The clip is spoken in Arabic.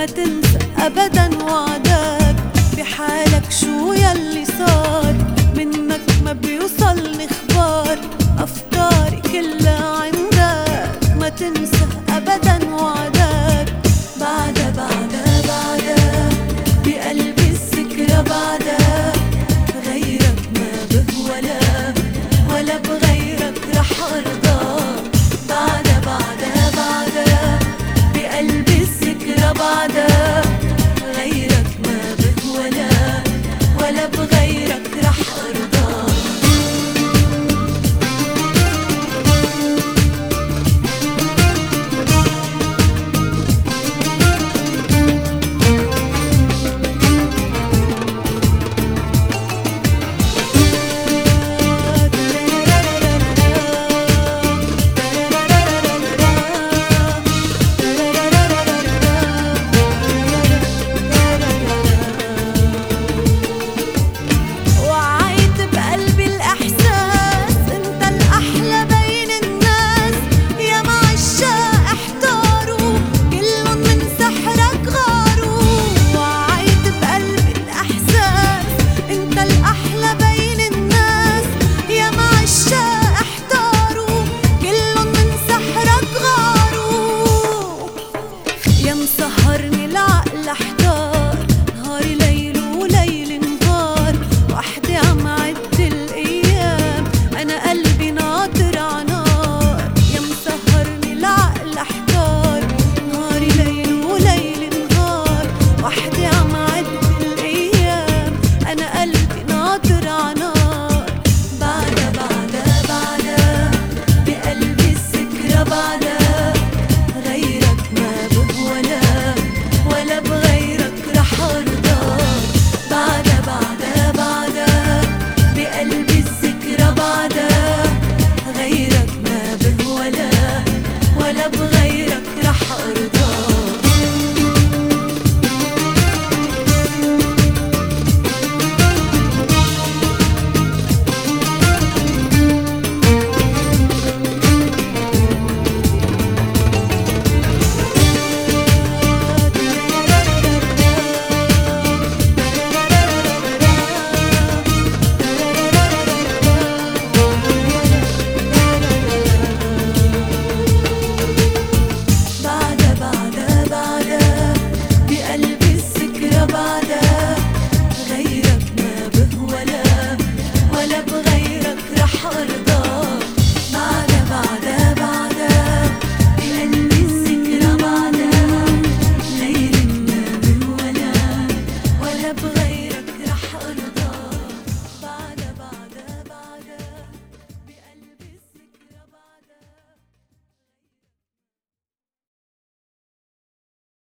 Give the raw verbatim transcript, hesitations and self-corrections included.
ما تنسى أبدا وعدك بحالك شو يلي صار منك ما بيوصلني خبار أفكاري كلها عندك ما تنسى أبدا وعدك بعدها بعدها بعدها بقلبي الذكرى بعدها غيرك ما بهولا ولا بغيرك رح أرضى بعدها بعدها بعدها بقلبي الذكرى بعدها غيرك ما بهولا ولا بغيرك رح أرضى مسهرني العالم